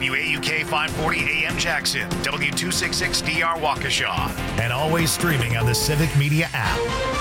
WAUK 540 AM Jackson, W266DR Waukesha, and always streaming on the Civic Media app.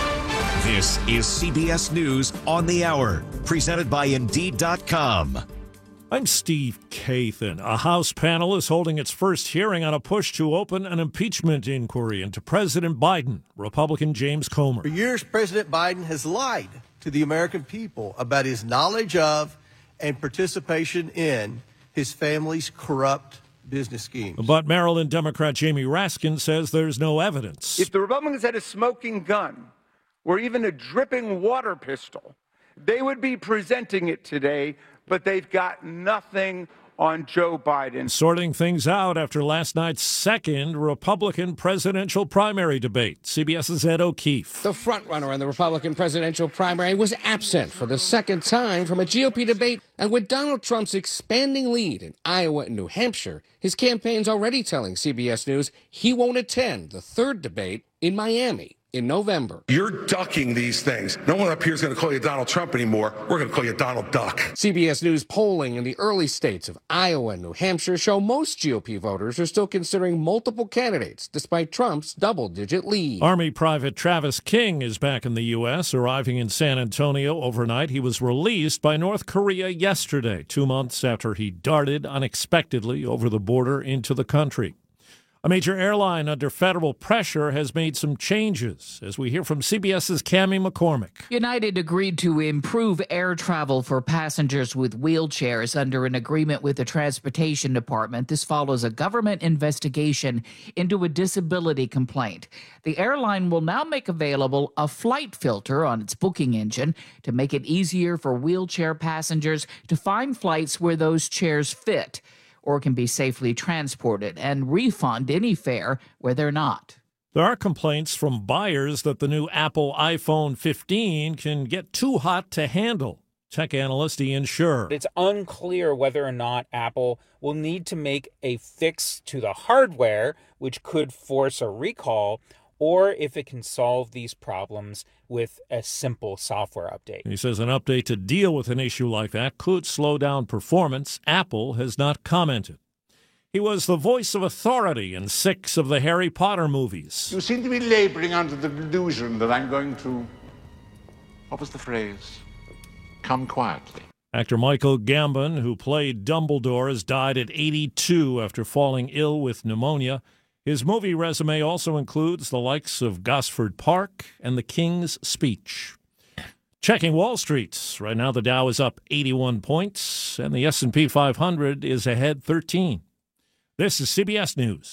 This is CBS News on the Hour, presented by Indeed.com. I'm Steve Kathan. A House panel is holding its first hearing on a push to open an impeachment inquiry into President Biden. Republican James Comer. For years, President Biden has lied to the American people about his knowledge of and participation in his family's corrupt business schemes. But Maryland Democrat Jamie Raskin says there's no evidence. If the Republicans had a smoking gun or even a dripping water pistol, they would be presenting it today, but they've got nothing on Joe Biden. Sorting things out after last night's second Republican presidential primary debate. CBS's Ed O'Keefe. The frontrunner in the Republican presidential primary was absent for the second time from a GOP debate. And with Donald Trump's expanding lead in Iowa and New Hampshire, his campaign's already telling CBS News he won't attend the third debate in Miami in November. You're ducking these things. No one up here is going to call you Donald Trump anymore. We're going to call you Donald Duck. CBS News polling in the early states of Iowa and New Hampshire show most GOP voters are still considering multiple candidates, despite Trump's double-digit lead. Army Private Travis King is back in the U.S., arriving in San Antonio overnight. He was released by North Korea yesterday, 2 months after he darted unexpectedly over the border into the country. A major airline under federal pressure has made some changes, as we hear from CBS's Cammie McCormick. United agreed to improve air travel for passengers with wheelchairs under an agreement with the Transportation Department. This follows a government investigation into a disability complaint. The airline will now make available a flight filter on its booking engine to make it easier for wheelchair passengers to find flights where those chairs fit, or can be safely transported, and refund any fare where they're not. There are complaints from buyers that the new Apple iPhone 15 can get too hot to handle. Tech analyst Ian Sherr. It's unclear whether or not Apple will need to make a fix to the hardware, which could force a recall, or if it can solve these problems with a simple software update. He says an update to deal with an issue like that could slow down performance. Apple has not commented. He was the voice of authority in 6 of the Harry Potter movies. You seem to be laboring under the delusion that I'm going to, what was the phrase? Come quietly. Actor Michael Gambon, who played Dumbledore, has died at 82 after falling ill with pneumonia. His movie resume also includes the likes of Gosford Park and The King's Speech. Checking Wall Street. Right now the Dow is up 81 points and the S&P 500 is ahead 13. This is CBS News.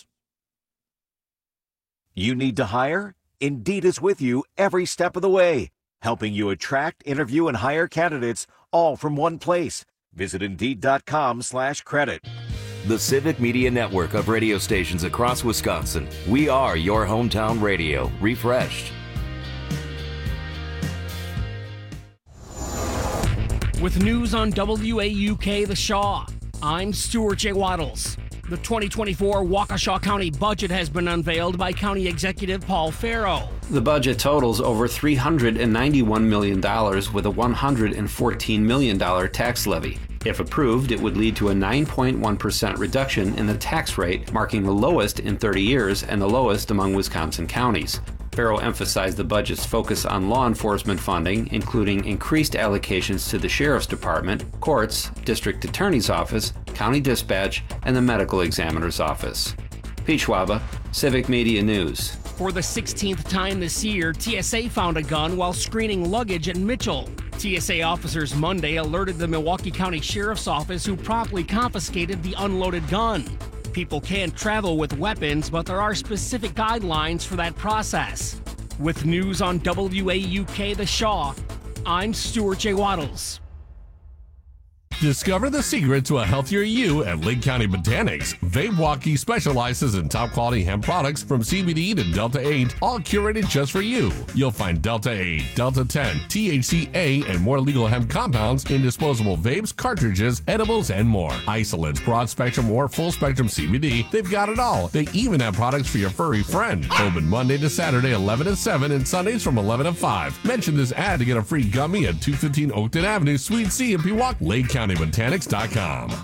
You need to hire? Indeed is with you every step of the way, helping you attract, interview, and hire candidates all from one place. Visit Indeed.com/credit. The Civic Media Network of radio stations across Wisconsin. We are your hometown radio, refreshed. With news on WAUK The Shaw, I'm Stuart J. Waddles. The 2024 Waukesha County budget has been unveiled by County Executive Paul Farrow. The budget totals over $391 million with a $114 million tax levy. If approved, it would lead to a 9.1% reduction in the tax rate, marking the lowest in 30 years and the lowest among Wisconsin counties. Farrow emphasized the budget's focus on law enforcement funding, including increased allocations to the Sheriff's Department, courts, District Attorney's Office, County Dispatch, and the Medical Examiner's Office. Pete Schwaba, Civic Media News. For the 16th time this year, TSA found a gun while screening luggage at Mitchell. TSA officers Monday alerted the Milwaukee County Sheriff's Office, who promptly confiscated the unloaded gun. People can travel with weapons, but there are specific guidelines for that process. With news on WAUK The Shaw, I'm Stuart J. Waddles. Discover the secret to a healthier you at Lake County Botanics. VapeWalkie specializes in top-quality hemp products from CBD to Delta-8, all curated just for you. You'll find Delta-8, Delta-10, THCA, and more legal hemp compounds in disposable vapes, cartridges, edibles, and more. Isolates, broad-spectrum, or full-spectrum CBD, they've got it all. They even have products for your furry friend. Open Monday to Saturday, 11 to 7, and Sundays from 11 to 5. Mention this ad to get a free gummy at 215 Oakton Avenue, Suite C in Pewaukee. LakeCountyBotanics.com.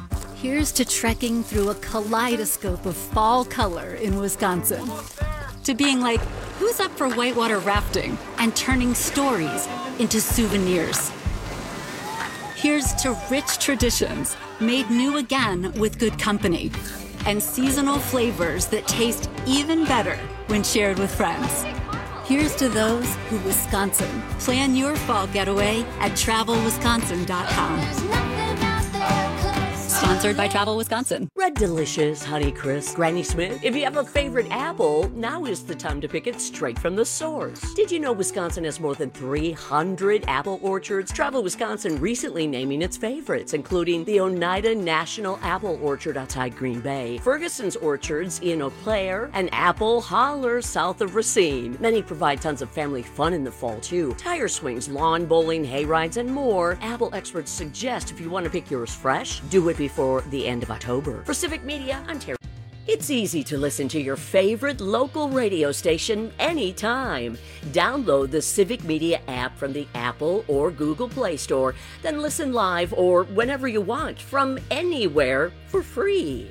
Here's to trekking through a kaleidoscope of fall color in Wisconsin. To being like, who's up for whitewater rafting and turning stories into souvenirs. Here's to rich traditions made new again with good company and seasonal flavors that taste even better when shared with friends. Here's to those who Wisconsin. Plan your fall getaway at travelwisconsin.com. Sponsored by Travel Wisconsin. Red Delicious, Honeycrisp, Granny Smith. If you have a favorite apple, now is the time to pick it straight from the source. Did you know Wisconsin has more than 300 apple orchards? Travel Wisconsin recently naming its favorites, including the Oneida National Apple Orchard outside Green Bay, Ferguson's Orchards in Eau Claire, and Apple Holler south of Racine. Many provide tons of family fun in the fall, too. Tire swings, lawn bowling, hay rides, and more. Apple experts suggest if you want to pick yours fresh, do it before the end of October. For Civic Media, I'm Terry. It's easy to listen to your favorite local radio station anytime. Download the Civic Media app from the Apple or Google Play Store, then listen live or whenever you want from anywhere for free.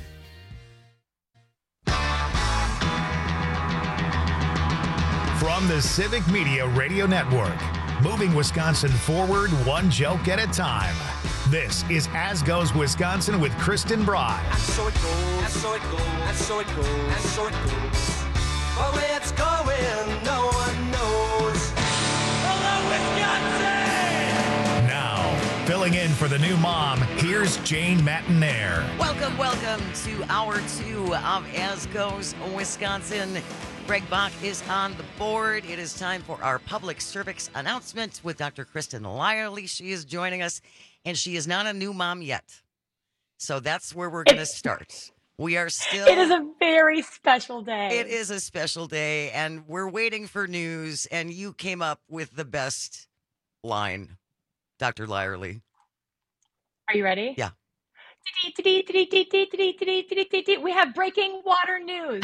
From the Civic Media Radio Network, moving Wisconsin forward one joke at a time. This is As Goes Wisconsin with Kristen Bry. And so it goes, and so it goes, and so it goes, and so it goes. But where it's going, no one knows. Hello, Wisconsin! Now, filling in for the new mom, here's Jane Matinaire. Welcome to Hour 2 of As Goes Wisconsin. Greg Bach is on the board. It is time for our public service announcement with Dr. Kristen Lyerly. She is joining us, and she is not a new mom yet. So that's where we're going to start. We are still... It is a very special day. It is a special day, and we're waiting for news, and you came up with the best line, Dr. Lyerly. Are you ready? Yeah. We have breaking water news.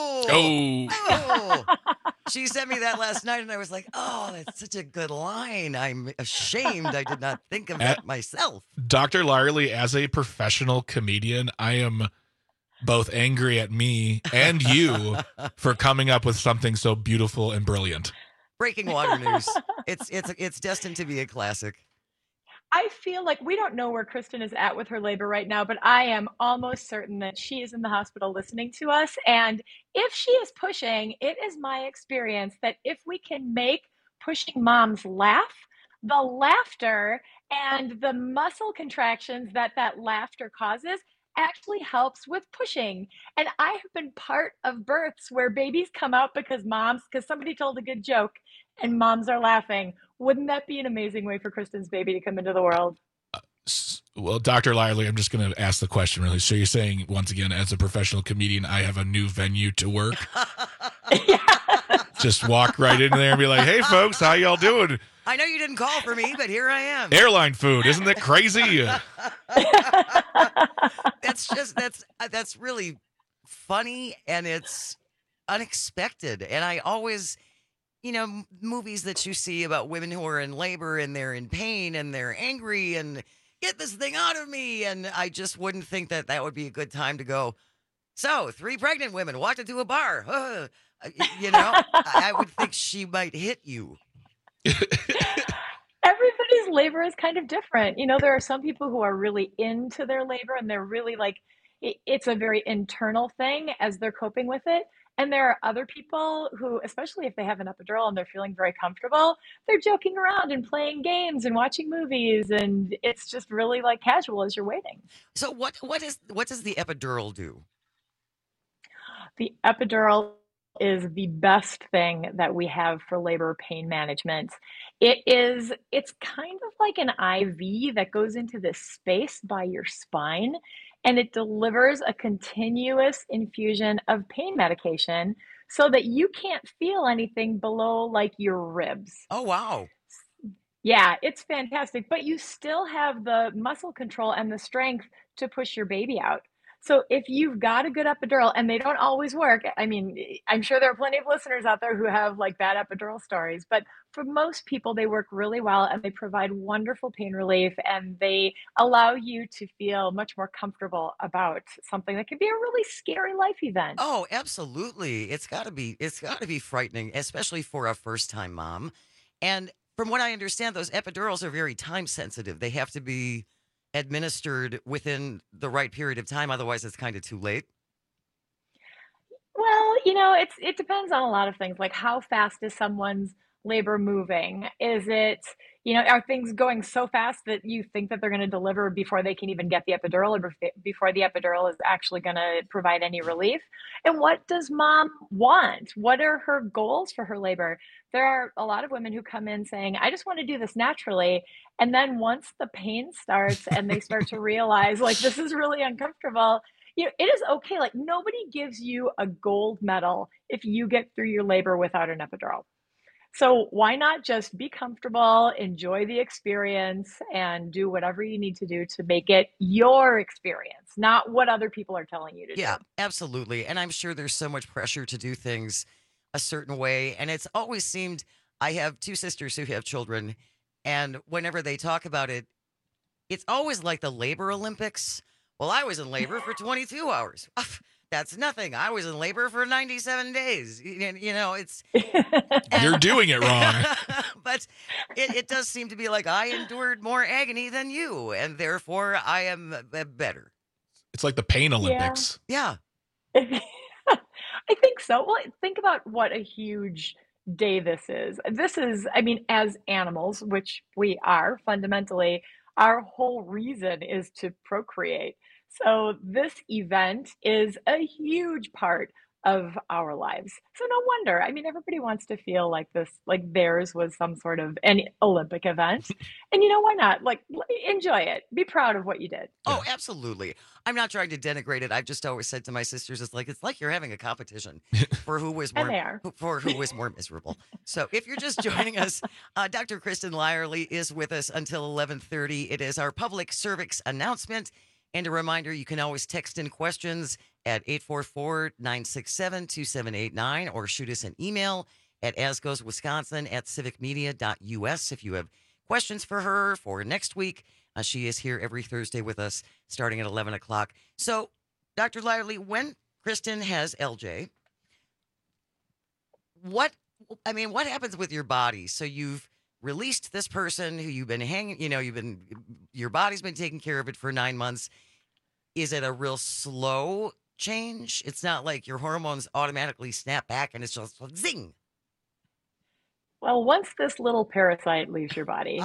Oh! She sent me that last night, and I was like, oh, that's such a good line. I'm ashamed I did not think of that myself. Dr. Lyerly, as a professional comedian, I am both angry at me and you for coming up with something so beautiful and brilliant. Breaking water news. It's destined to be a classic. I feel like we don't know where Kristen is at with her labor right now, but I am almost certain that she is in the hospital listening to us. And if she is pushing, it is my experience that if we can make pushing moms laugh, the laughter and the muscle contractions that laughter causes actually helps with pushing. And I have been part of births where babies come out because somebody told a good joke and moms are laughing. Wouldn't that be an amazing way for Kristen's baby to come into the world? Well, Dr. Lyerly, I'm just going to ask the question really. So you're saying, once again, as a professional comedian, I have a new venue to work? Just walk right in there and be like, hey, folks, how y'all doing? I know you didn't call for me, but here I am. Airline food. Isn't that crazy? That's really funny, and it's unexpected. And I always... movies that you see about women who are in labor and they're in pain and they're angry and get this thing out of me. And I just wouldn't think that would be a good time to go, so 3 pregnant women walked into a bar. I would think she might hit you. Everybody's labor is kind of different. There are some people who are really into their labor and they're really like, it's a very internal thing as they're coping with it. And there are other people who, especially if they have an epidural and they're feeling very comfortable, they're joking around and playing games and watching movies. And it's just really like casual as you're waiting. So what does the epidural do? The epidural is the best thing that we have for labor pain management. It's kind of like an IV that goes into this space by your spine. And it delivers a continuous infusion of pain medication so that you can't feel anything below like your ribs. Oh, wow. Yeah, it's fantastic. But you still have the muscle control and the strength to push your baby out. So if you've got a good epidural, and they don't always work, I mean, I'm sure there are plenty of listeners out there who have like bad epidural stories, but for most people, they work really well and they provide wonderful pain relief, and they allow you to feel much more comfortable about something that can be a really scary life event. Oh, absolutely. It's got to be frightening, especially for a first-time mom. And from what I understand, those epidurals are very time sensitive. They have to be administered within the right period of time, otherwise it's kind of too late. Well, it depends on a lot of things, like how fast is someone's labor moving? Is it, are things going so fast that you think that they're going to deliver before they can even get the epidural, or before the epidural is actually going to provide any relief? And what does mom want? What are her goals for her labor? There are a lot of women who come in saying, I just want to do this naturally. And then once the pain starts and they start to realize, like, this is really uncomfortable, it is okay. Like, nobody gives you a gold medal if you get through your labor without an epidural. So why not just be comfortable, enjoy the experience, and do whatever you need to do to make it your experience, not what other people are telling you to do. Yeah, absolutely. And I'm sure there's so much pressure to do things a certain way. And it's always seemed, I have two sisters who have children, and whenever they talk about it, it's always like the labor Olympics. Well, I was in labor for 22 hours. That's nothing. I was in labor for 97 days. It's You're doing it wrong. but it does seem to be like I endured more agony than you, and therefore I am better. It's like the pain Olympics. Yeah. I think so. Well, think about what a huge day this is. This is, I mean, as animals, which we are fundamentally, our whole reason is to procreate. So this event is a huge part of our lives. So no wonder. I mean, everybody wants to feel like this, like theirs was some sort of an Olympic event. And why not? Like, enjoy it. Be proud of what you did. Oh, absolutely. I'm not trying to denigrate it. I've just always said to my sisters, it's like you're having a competition for who was And they are. more miserable. So if you're just joining us, Dr. Kristen Lyerly is with us until 11:30. It is our public cervix announcement. And a reminder, you can always text in questions at 844-967-2789 or shoot us an email at asgoeswisconsin@civicmedia.us if you have questions for her for next week. She is here every Thursday with us starting at 11 o'clock. So, Dr. Lyerly, when Kristen has LJ, what happens with your body? So you've released this person who you've been your body's been taking care of it for 9 months. Is it a real slow change? It's not like your hormones automatically snap back and it's just zing. Well, once this little parasite leaves your body.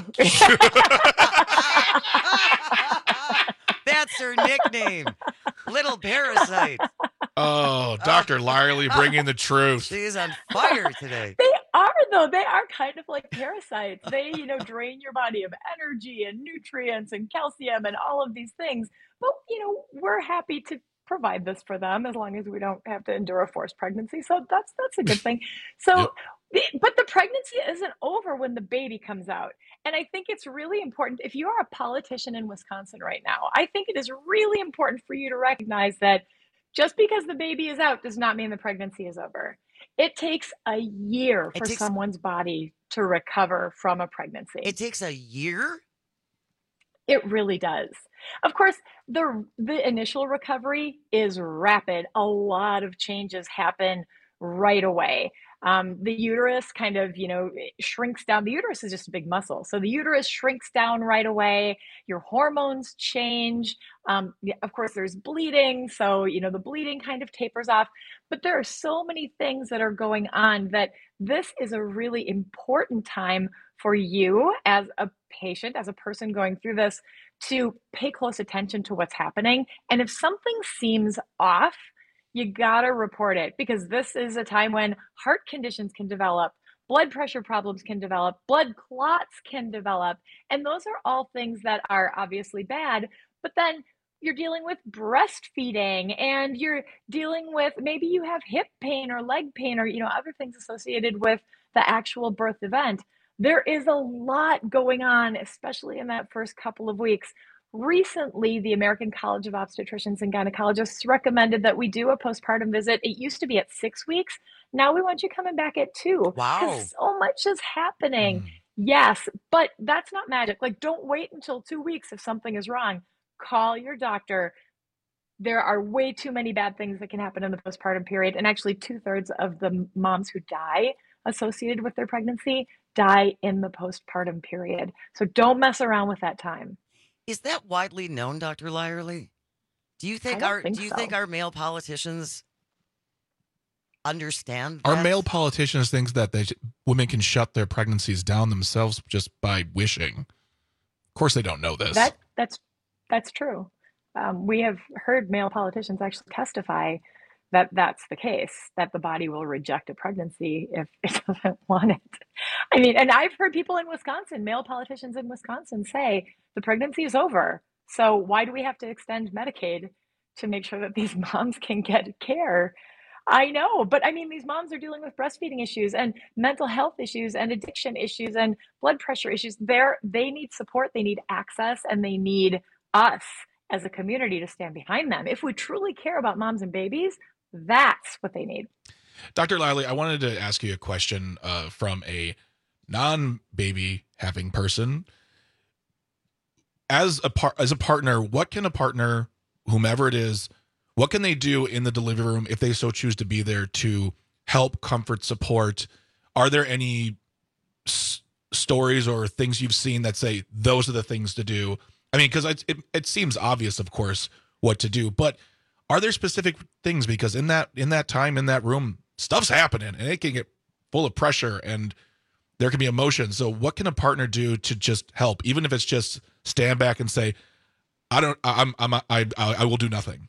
That's her nickname. Little Parasite. Oh, Dr. Lyerly bringing the truth. She is on fire today. They are, though. They are kind of like parasites. They, drain your body of energy and nutrients and calcium and all of these things. But, we're happy to provide this for them as long as we don't have to endure a forced pregnancy. So that's a good thing. So, but the pregnancy isn't over when the baby comes out. And I think it's really important, if you are a politician in Wisconsin right now, I think it is really important for you to recognize that just because the baby is out does not mean the pregnancy is over. It takes a year for someone's body to recover from a pregnancy. It takes a year? It really does. Of course, the initial recovery is rapid. A lot of changes happen right away. The uterus kind of, shrinks down. The uterus is just a big muscle. So the uterus shrinks down right away. Your hormones change. Of course, there's bleeding. So, the bleeding kind of tapers off. But there are so many things that are going on that this is a really important time for you as a patient, as a person going through this, to pay close attention to what's happening. And if something seems off, you gotta report it, because this is a time when heart conditions can develop, blood pressure problems can develop, blood clots can develop. And those are all things that are obviously bad. But then you're dealing with breastfeeding, and you're dealing with, maybe you have hip pain or leg pain or, other things associated with the actual birth event. There is a lot going on, especially in that first couple of weeks. recently, the American College of Obstetricians and Gynecologists recommended that we do a postpartum visit. It used to be at 6 weeks. Now we want you coming back at 2. Wow. Because so much is happening. Yes, but that's not magic. Like, don't wait until 2 weeks if something is wrong. Call your doctor. There are way too many bad things that can happen in the postpartum period. And actually, 2/3 of the moms who die associated with their pregnancy die in the postpartum period. So don't mess around with that time. Is that widely known, Dr. Lyerly? Do you think our male politicians understand that? Our male politicians think that women can shut their pregnancies down themselves just by wishing. Of course, they don't know this. That's true. We have heard male politicians actually testify that that's the case, that the body will reject a pregnancy if it doesn't want it. I mean, and I've heard people in Wisconsin, male politicians in Wisconsin, say the pregnancy is over. So why do we have to extend Medicaid to make sure that these moms can get care? I know, but I mean, these moms are dealing with breastfeeding issues and mental health issues and addiction issues and blood pressure issues. They need support, they need access, and they need us as a community to stand behind them. If we truly care about moms and babies, that's what they need. Dr. Lyerly, I wanted to ask you a question from a non-baby having person. As a partner, what can a partner, whomever it is, what can they do in the delivery room if they so choose to be there to help, comfort, support? Are there any stories or things you've seen that say those are the things to do? I mean, because it seems obvious, of course, what to do, but are there specific things? Because in that time, in that room, stuff's happening and it can get full of pressure and there can be emotion. So what can a partner do to just help, even if it's just stand back and say, I will do nothing?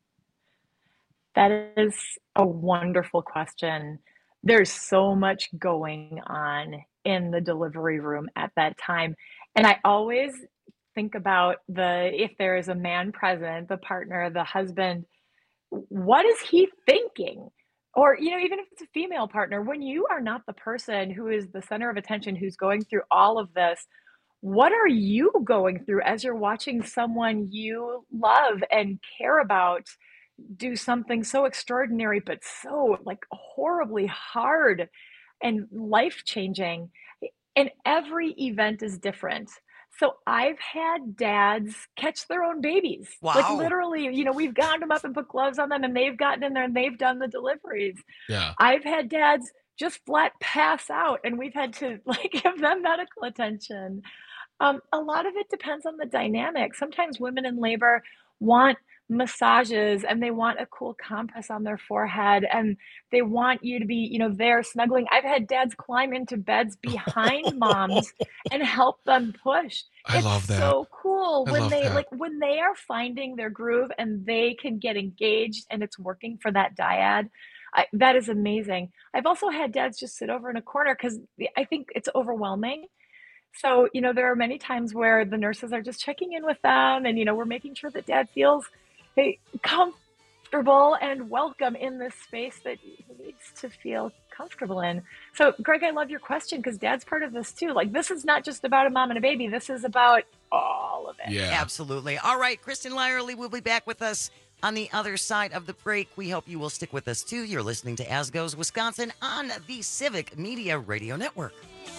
That is a wonderful question. There's so much going on in the delivery room at that time. And I always think about if there is a man present, the partner, the husband, what is he thinking? Or, even if it's a female partner, when you are not the person who is the center of attention, who's going through all of this, what are you going through as you're watching someone you love and care about do something so extraordinary, but so horribly hard and life-changing? And every event is different. So I've had dads catch their own babies. Wow. Like literally, we've gotten them up and put gloves on them and they've gotten in there and they've done the deliveries. Yeah. I've had dads just flat pass out and we've had to give them medical attention. A lot of it depends on the dynamic. Sometimes women in labor want massages and they want a cool compress on their forehead and they want you to be, there snuggling. I've had dads climb into beds behind moms and help them push. I love that. It's so cool when they are finding their groove and they can get engaged and it's working for that dyad. That is amazing. I've also had dads just sit over in a corner because I think it's overwhelming. So, there are many times where the nurses are just checking in with them and, we're making sure that dad feels comfortable and welcome in this space that he needs to feel comfortable in. So, Greg, I love your question because dad's part of this too. This is not just about a mom and a baby. This is about all of it. Yeah, absolutely. All right. Kristen Lyerly will be back with us on the other side of the break. We hope you will stick with us too. You're listening to As Goes Wisconsin on the Civic Media Radio Network.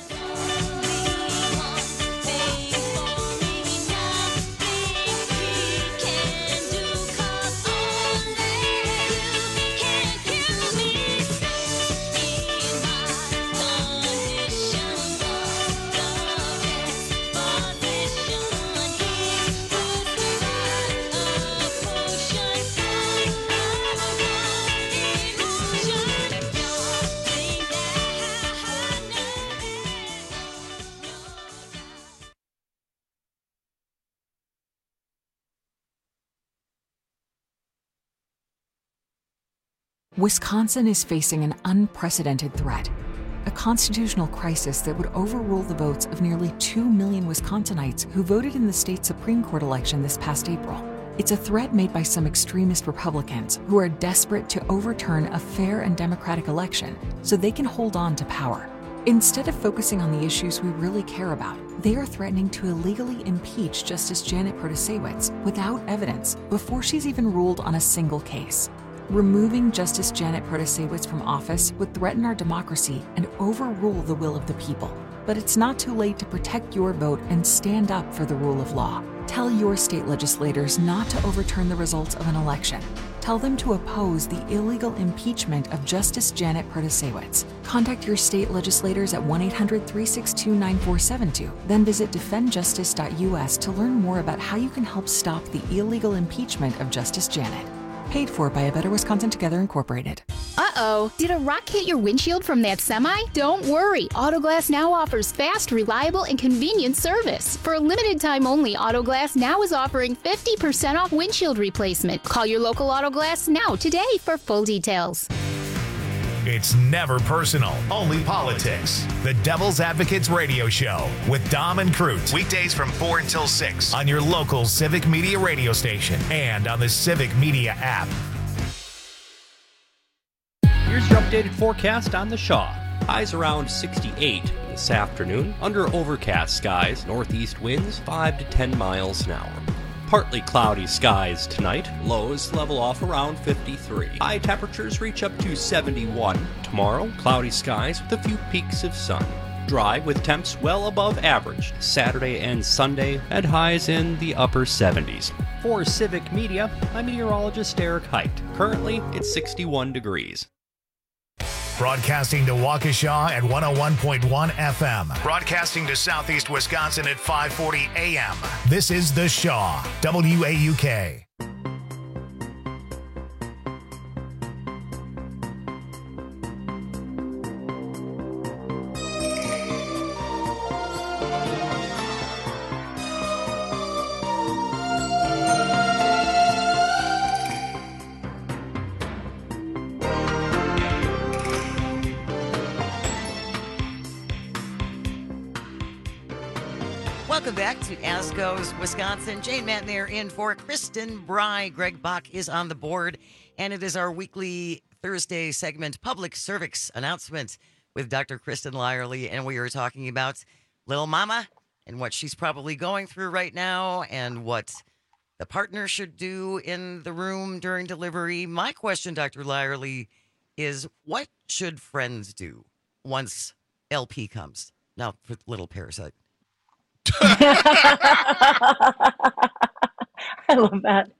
Wisconsin is facing an unprecedented threat, a constitutional crisis that would overrule the votes of nearly 2 million Wisconsinites who voted in the state Supreme Court election this past April. It's a threat made by some extremist Republicans who are desperate to overturn a fair and democratic election so they can hold on to power. Instead of focusing on the issues we really care about, they are threatening to illegally impeach Justice Janet Protasiewicz without evidence before she's even ruled on a single case. Removing Justice Janet Protasiewicz from office would threaten our democracy and overrule the will of the people. But it's not too late to protect your vote and stand up for the rule of law. Tell your state legislators not to overturn the results of an election. Tell them to oppose the illegal impeachment of Justice Janet Protasiewicz. Contact your state legislators at 1-800-362-9472. Then visit defendjustice.us to learn more about how you can help stop the illegal impeachment of Justice Janet. Paid for by A Better Wisconsin Together Incorporated. Uh-oh, did a rock hit your windshield from that semi? Don't worry, Autoglass Now offers fast, reliable, and convenient service. For a limited time only, Autoglass Now is offering 50% off windshield replacement. Call your local Autoglass Now today for full details. It's never personal, only politics. The Devil's Advocates Radio Show with Dom and Crute. Weekdays from 4 until 6 on your local Civic Media radio station and on the Civic Media app. Here's your updated forecast on the Shaw. Highs around 68 this afternoon. Under overcast skies, northeast winds 5 to 10 miles an hour. Partly cloudy skies tonight. Lows level off around 53. High temperatures reach up to 71. Tomorrow, cloudy skies with a few peaks of sun. Dry with temps well above average. Saturday and Sunday at highs in the upper 70s. For Civic Media, I'm meteorologist Eric Height. Currently, it's 61 degrees. Broadcasting to Waukesha at 101.1 FM. Broadcasting to Southeast Wisconsin at 540 AM. This is The Shaw, WAUK. Welcome back to As Goes Wisconsin. Jane Matnair in for Kristen Bry. Greg Bach is on the board, and it is our weekly Thursday segment, Public Cervix Announcement with Dr. Kristen Lyerly, and we are talking about Little Mama and what she's probably going through right now and what the partner should do in the room during delivery. My question, Dr. Lyerly, is what should friends do once LP comes? Now, for Little Parasite. I love that.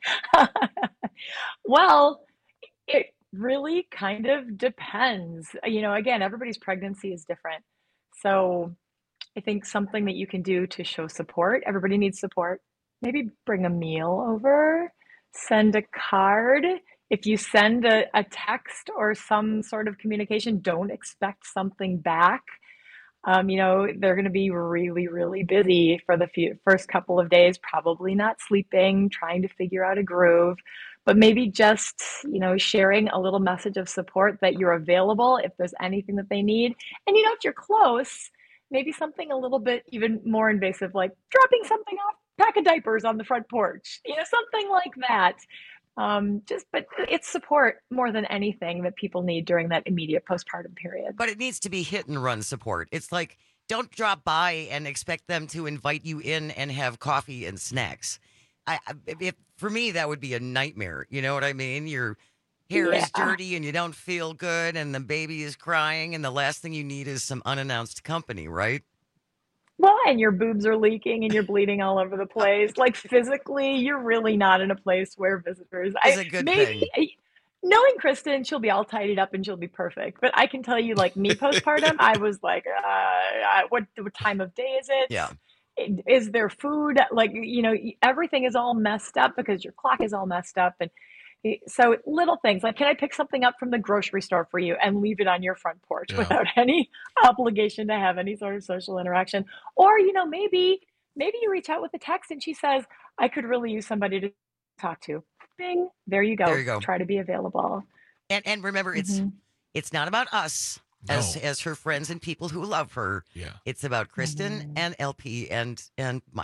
Well, it really kind of depends. You know, again, everybody's pregnancy is different. So I think something that you can do to show support, everybody needs support. Maybe bring a meal over, send a card. If you send a text or some sort of communication, don't expect something back. You know, they're going to be really, really busy for the first couple of days, probably not sleeping, trying to figure out a groove, but maybe just, you know, sharing a little message of support that you're available if there's anything that they need. And, you know, if you're close, maybe something a little bit even more invasive, like dropping something off, pack of diapers on the front porch, you know, something like that. But it's support more than anything that people need during that immediate postpartum period. But it needs to be hit and run support. It's like, don't drop by and expect them to invite you in and have coffee and snacks. For me, that would be a nightmare. You know what I mean? Your hair is dirty and you don't feel good and the baby is crying and the last thing you need is some unannounced company, right? Well, and your boobs are leaking and you're bleeding all over the place. Like physically, you're really not in a place where visitors. It's a good thing. Knowing Kristen, she'll be all tidied up and she'll be perfect. But I can tell you, like me postpartum, I was like, what time of day is it? Yeah. Is there food? Like, you know, everything is all messed up because your clock is all messed up. And so little things like, can I pick something up from the grocery store for you and leave it on your front porch without any obligation to have any sort of social interaction? Or, you know, maybe you reach out with a text and she says, I could really use somebody to talk to. Bing, there you go. There you go. Try to be available. And remember, it's not about us as her friends and people who love her. Yeah. It's about Kristen and LP and Mike.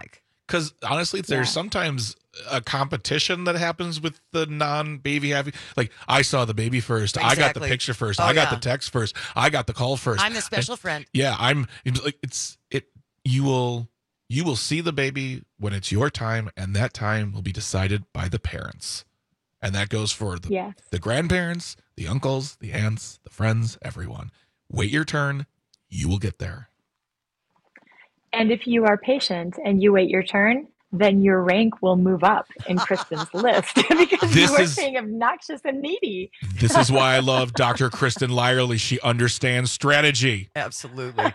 Because honestly, there's sometimes a competition that happens with the non-baby having. Like, I saw the baby first. Exactly. I got the picture first. I got the text first. I got the call first. I'm the special friend. Yeah, you will see the baby when it's your time, and that time will be decided by the parents. And that goes for the grandparents, the uncles, the aunts, the friends, everyone. Wait your turn. You will get there. And if you are patient and you wait your turn, then your rank will move up in Kristen's list because you are being obnoxious and needy. This is why I love Dr. Kristen Lyerly. She understands strategy. Absolutely.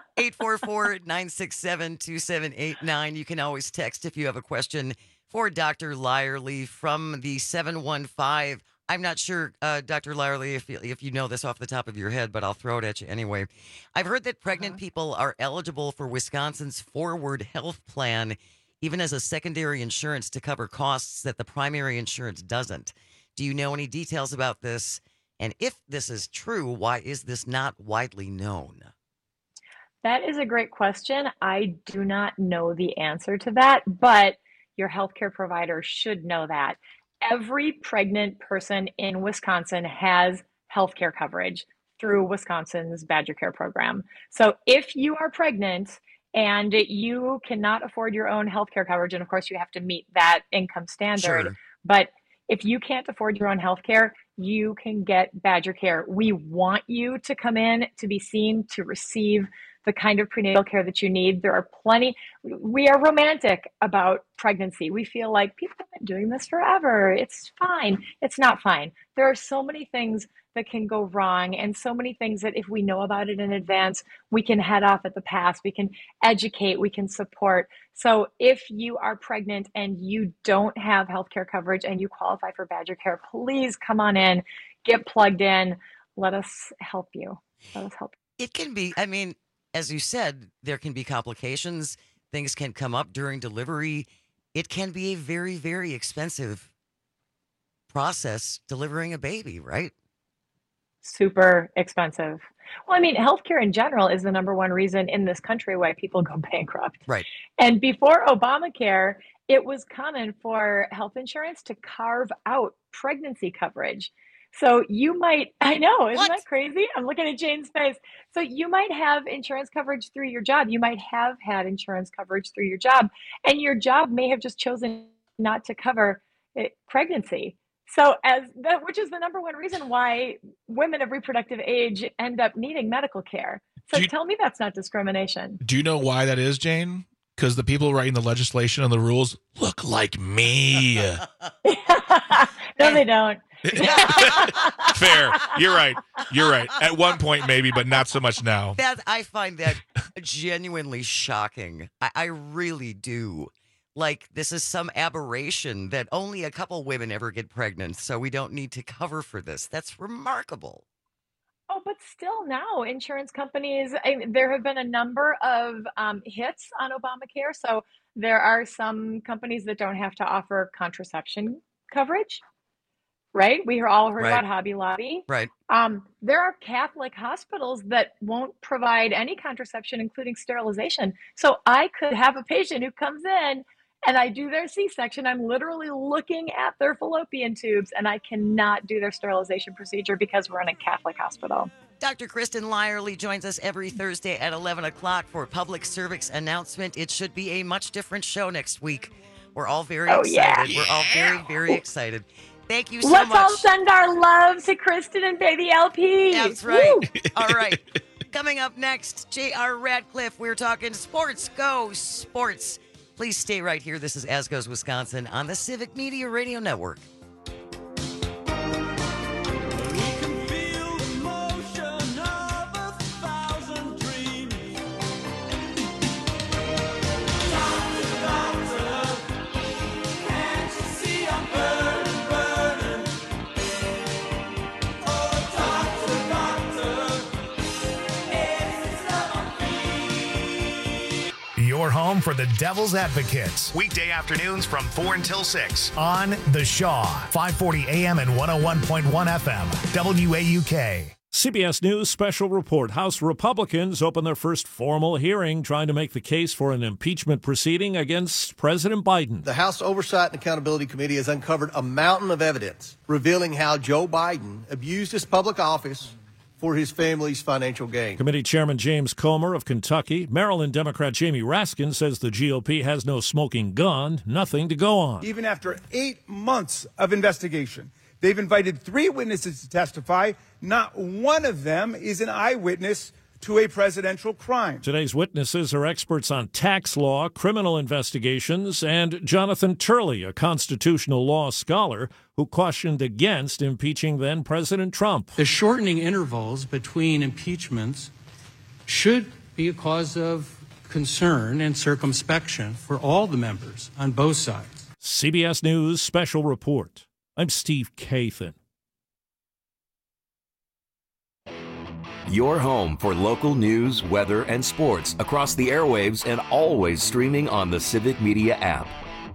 844-967-2789. You can always text if you have a question for Dr. Lyerly from the 715. I'm not sure, Dr. Lyerly, if you know this off the top of your head, but I'll throw it at you anyway. I've heard that pregnant people are eligible for Wisconsin's Forward Health Plan, even as a secondary insurance to cover costs that the primary insurance doesn't. Do you know any details about this? And if this is true, why is this not widely known? That is a great question. I do not know the answer to that, but your healthcare provider should know that. Every pregnant person in Wisconsin has healthcare coverage through Wisconsin's Badger Care program. So if you are pregnant and you cannot afford your own healthcare coverage, and of course you have to meet that income standard, but if you can't afford your own healthcare, you can get Badger Care. We want you to come in to be seen, to receive the kind of prenatal care that you need. There are plenty. We are romantic about pregnancy. We feel like people have been doing this forever. It's fine. It's not fine. There are so many things that can go wrong and so many things that if we know about it in advance, we can head off at the pass. We can educate, we can support. So if you are pregnant and you don't have healthcare coverage and you qualify for Badger Care, please come on in, get plugged in. Let us help you. Let us help you. It can be, I mean, as you said, there can be complications. Things can come up during delivery. It can be a very, very expensive process delivering a baby, right? Super expensive. Well, I mean, healthcare in general is the number one reason in this country why people go bankrupt. Right. And before Obamacare, it was common for health insurance to carve out pregnancy coverage. So you might, I know, isn't that crazy? I'm looking at Jane's face. So you might have insurance coverage through your job. You might have had insurance coverage through your job, and your job may have just chosen not to cover pregnancy. So which is the number one reason why women of reproductive age end up needing medical care. So tell me that's not discrimination. Do you know why that is, Jane? Because the people writing the legislation and the rules look like me. No, they don't. Fair. You're right. At one point, maybe, but not so much now. I find that genuinely shocking. I really do. Like, this is some aberration that only a couple women ever get pregnant, so we don't need to cover for this. That's remarkable. Oh, but still now, insurance companies, there have been a number of hits on Obamacare. So there are some companies that don't have to offer contraception coverage, right? We all heard about Hobby Lobby. Right. There are Catholic hospitals that won't provide any contraception, including sterilization. So I could have a patient who comes in and I do their C-section. I'm literally looking at their fallopian tubes and I cannot do their sterilization procedure because we're in a Catholic hospital. Dr. Kristen Lyerly joins us every Thursday at 11 o'clock for public service announcement. It should be a much different show next week. We're all very excited. Yeah. We're all very, very excited. Thank you so Let's much. all send our love to Kristen and baby LP. That's right. All right. Coming up next, J.R. Radcliffe. We're talking sports. Go sports. Please stay right here. This is As Goes Wisconsin on the Civic Media Radio Network. Your home for the Devil's Advocates. Weekday afternoons from 4 until 6 on The Shaw, 540 AM and 101.1 FM, WAUK. CBS News special report. House Republicans open their first formal hearing trying to make the case for an impeachment proceeding against President Biden. The House Oversight and Accountability Committee has uncovered a mountain of evidence revealing how Joe Biden abused his public office for his family's financial gain. Committee Chairman James Comer of Kentucky. Maryland Democrat Jamie Raskin says the GOP has no smoking gun, nothing to go on. Even after 8 months of investigation, they've invited 3 witnesses to testify. Not one of them is an eyewitness to a presidential crime. Today's witnesses are experts on tax law, criminal investigations, and Jonathan Turley, a constitutional law scholar who cautioned against impeaching then-President Trump. The shortening intervals between impeachments should be a cause of concern and circumspection for all the members on both sides. CBS News Special Report. I'm Steve Kathan. Your home for local news, weather, and sports across the airwaves and always streaming on the Civic Media app.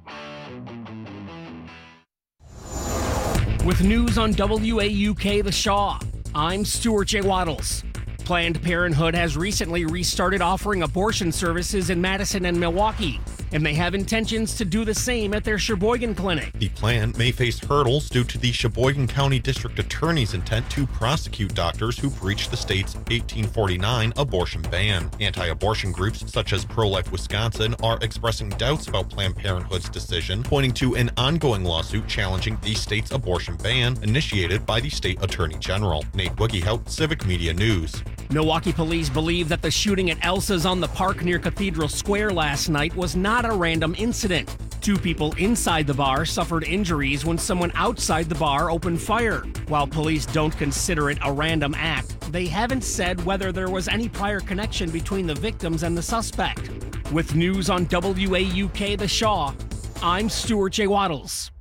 With news on WAUK The Shaw, I'm Stuart J. Waddles. Planned Parenthood has recently restarted offering abortion services in Madison and Milwaukee, and they have intentions to do the same at their Sheboygan clinic. The plan may face hurdles due to the Sheboygan County District Attorney's intent to prosecute doctors who breached the state's 1849 abortion ban. Anti-abortion groups such as Pro-Life Wisconsin are expressing doubts about Planned Parenthood's decision, pointing to an ongoing lawsuit challenging the state's abortion ban initiated by the state attorney general. Nate Wiggiehout, Civic Media News. Milwaukee police believe that the shooting at Elsa's on the park near Cathedral Square last night was not a random incident. 2 people inside the bar suffered injuries when someone outside the bar opened fire. While police don't consider it a random act, they haven't said whether there was any prior connection between the victims and the suspect. With news on WAUK The Shaw, I'm Stuart J. Waddles.